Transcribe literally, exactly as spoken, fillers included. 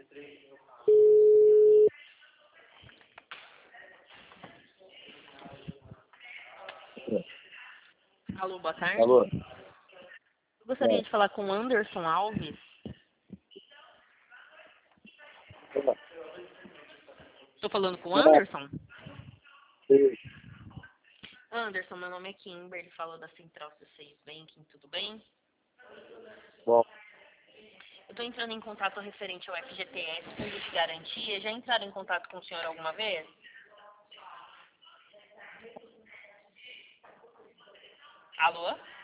Alô, boa tarde. Alô? Gostaria É. de falar com o Anderson Alves. Estou falando com o Anderson? Sim. Anderson, meu nome é Kimberly, falo da Central C seis Banking, tudo bem? Bom, Eu estou entrando em contato referente ao F G T S, Fundo de Garantia. Já entraram em contato com o senhor alguma vez? Alô?